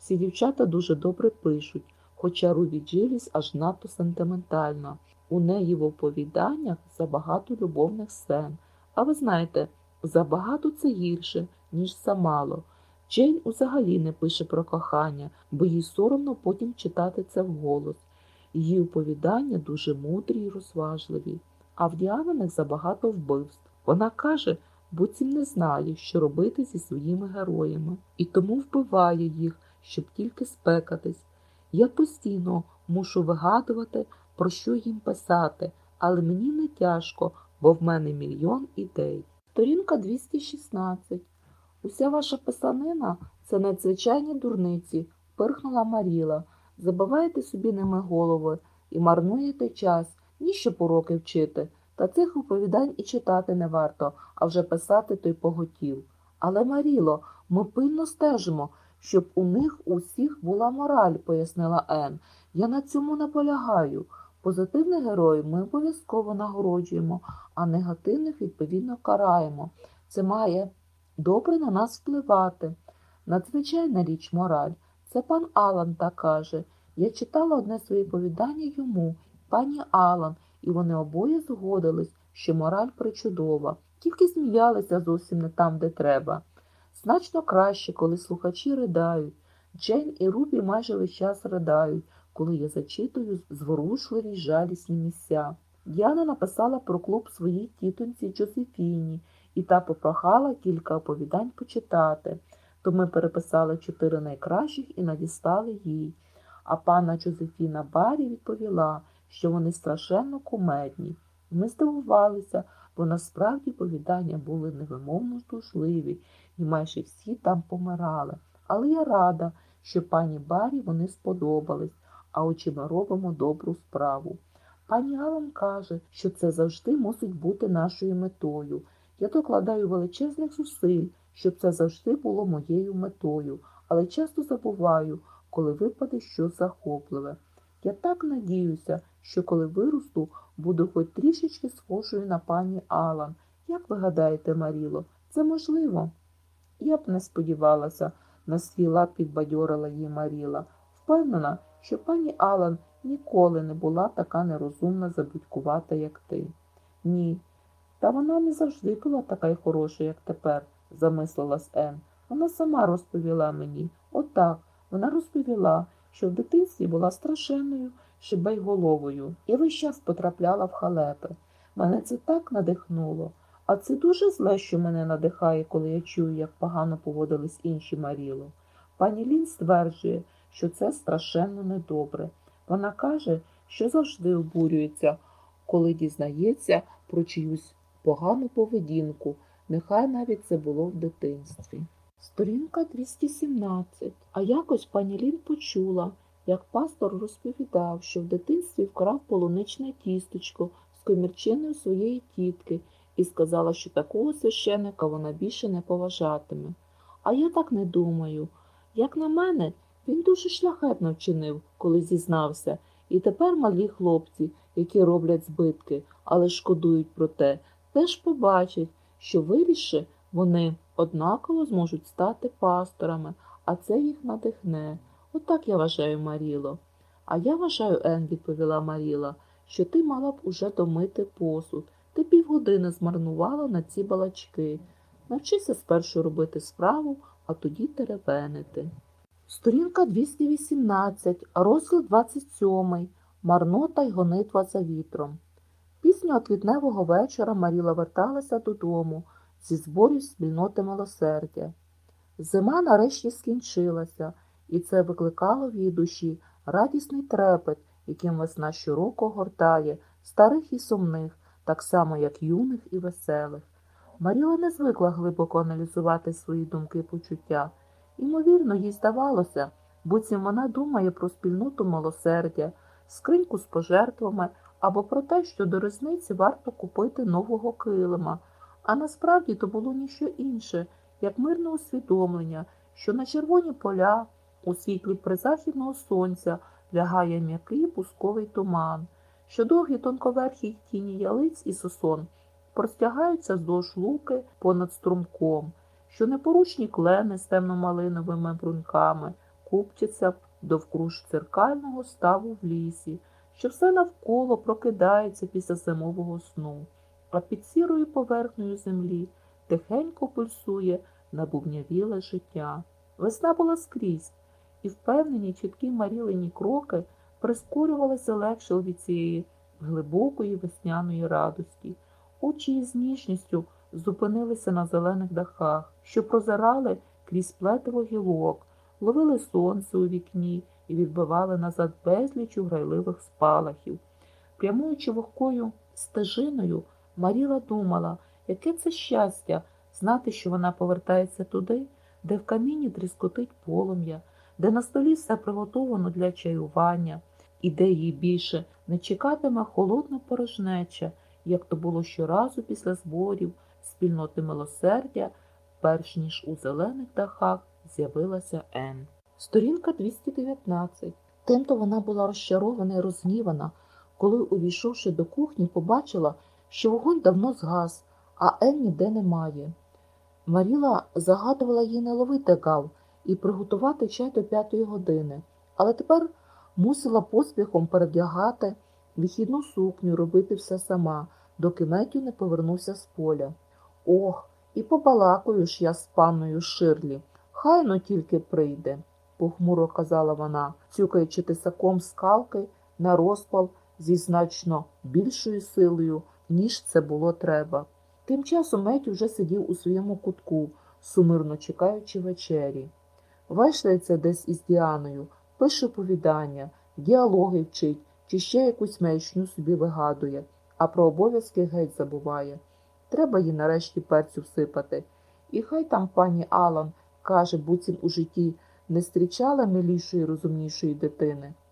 Ці дівчата дуже добре пишуть, хоча Рубі Джиліс аж надто сентиментальна. У неї в оповіданнях забагато любовних сцен. А ви знаєте, забагато це гірше, ніж замало. Джейн взагалі не пише про кохання, бо їй соромно потім читати це вголос. Її оповідання дуже мудрі й розважливі, а в Діаниних забагато вбивств. Вона каже, буцім не знає, що робити зі своїми героями, і тому вбиває їх, щоб тільки спекатись. Я постійно мушу вигадувати, про що їм писати, але мені не тяжко, бо в мене мільйон ідей. Сторінка 216. Уся ваша писанина – це надзвичайні дурниці, пирхнула Маріла. Забиваєте собі ними голови і марнуєте час, ніщо уроки вчити. Та цих оповідань і читати не варто, а вже писати то й поготів. Але, Маріло, ми пильно стежимо, щоб у них усіх була мораль, пояснила Ен. Я на цьому наполягаю. Позитивних героїв ми обов'язково нагороджуємо, а негативних відповідно караємо. Це має добре на нас впливати. Надзвичайна річ мораль. Це пан Алан так каже. Я читала одне своє повідання йому, пані Алан, і вони обоє згодились, що мораль причудова. Тільки сміялися зовсім не там, де треба. Значно краще, коли слухачі ридають. Джейн і Рубі майже весь час ридають, коли я зачитую зворушливі й жалісні місця. Діана написала про клуб своїй тітоньці Джозефіні, і та попрохала кілька оповідань почитати. То ми переписали 4 найкращих і надіслали їй. А пана Джозефіна Баррі відповіла, що вони страшенно кумедні. Ми здивувалися, бо насправді оповідання були невимовно здушливі, і майже всі там помирали. Але я рада, що пані Баррі вони сподобались, а отже ми робимо добру справу. Пані Алан каже, що це завжди мусить бути нашою метою. Я докладаю величезних зусиль, щоб це завжди було моєю метою, але часто забуваю, коли випаде щось захопливе. Я так надіюся, що коли виросту, буду хоч трішечки схожою на пані Алан. Як ви гадаєте, Маріло, це можливо? Я б не сподівалася, на свій лад підбадьорила її Маріла. Впевнена, що пані Алан ніколи не була така нерозумна забудькувата, як ти. Ні, та вона не завжди була така й хороша, як тепер, замислилась Ен. Вона сама розповіла мені. Отак, вона розповіла, що в дитинстві була страшенною шибейголовою і весь час потрапляла в халепи. Мене це так надихнуло. А це дуже зле, що мене надихає, коли я чую, як погано поводились інші, Маріло. Пані Лін стверджує, що це страшенно недобре. Вона каже, що завжди обурюється, коли дізнається про чиюсь погану поведінку, нехай навіть це було в дитинстві. Сторінка 217. А якось пані Лін почула, як пастор розповідав, що в дитинстві вкрав полуничне тістечко з комірчиною своєї тітки і сказала, що такого священика вона більше не поважатиме. А я так не думаю. Як на мене, він дуже шляхетно вчинив, коли зізнався, і тепер малі хлопці, які роблять збитки, але шкодують про те, теж побачать, що виріши вони однаково зможуть стати пасторами, а це їх надихне. Отак я вважаю, Маріло. А я вважаю, Ен, відповіла Маріла, що ти мала б уже домити посуд. Ти півгодини змарнувала на ці балачки. Навчися спершу робити справу, а тоді теревенити. Сторінка 218, розділ 27. Марнота й гонитва за вітром. Пісню квітневого вечора Маріла верталася додому зі зборів спільноти милосердя. Зима нарешті скінчилася, і це викликало в її душі радісний трепет, яким весна щороку гортає старих і сумних, так само, як юних і веселих. Маріла не звикла глибоко аналізувати свої думки і почуття. Ймовірно, їй здавалося, буцім вона думає про спільноту милосердя, скриньку з пожертвами або про те, що до різниці варто купити нового килима. А насправді то було ніщо інше, як мирне усвідомлення, що на червоні поля у світлі призахідного сонця лягає м'який пусковий туман, що довгі тонковерхі тіні ялиць і сосон простягаються вздовж луки понад струмком, що непорушні клени з темно-малиновими бруньками купчиться довкруж дзеркального ставу в лісі, що все навколо прокидається після зимового сну, а під сірою поверхнею землі тихенько пульсує набубнявіле життя. Весна була скрізь, і впевнені чіткі Марілині кроки прискорювалися легше від цієї глибокої весняної радості. Очі із ніжністю зупинилися на зелених дахах, що прозирали крізь плетиво гілок, ловили сонце у вікні і відбивали назад безліч грайливих спалахів. Прямуючи вогкою стежиною, Маріла думала, яке це щастя знати, що вона повертається туди, де в каміні тріскотить полум'я, де на столі все приготовано для чаювання, і де її більше не чекатиме холодна порожнеча, як то було щоразу після зборів спільноти милосердя, перш ніж у зелених дахах з'явилася Ен. Сторінка 219. Тимто вона була розчарована і розгнівана, коли, увійшовши до кухні, побачила, що вогонь давно згас, а Ен ніде немає. Маріла загадувала їй не ловити гав і приготувати чай до 5-ї години, але тепер мусила поспіхом передягати вихідну сукню, робити все сама, доки Меттю не повернувся з поля. Ох, і побалакаю ж я з панною Ширлі, хай но тільки прийде, похмуро казала вона, цюкаючи тисаком скалки на розпал зі значно більшою силою, ніж це було треба. Тим часом Меттю вже сидів у своєму кутку, сумирно чекаючи вечері. Вештається десь із Діаною, пише оповідання, діалоги вчить чи ще якусь маячню собі вигадує, а про обов'язки геть забуває. Треба їй нарешті перцю всипати. І хай там пані Алан каже, буцім у житті не зустрічала милішої, розумнішої дитини.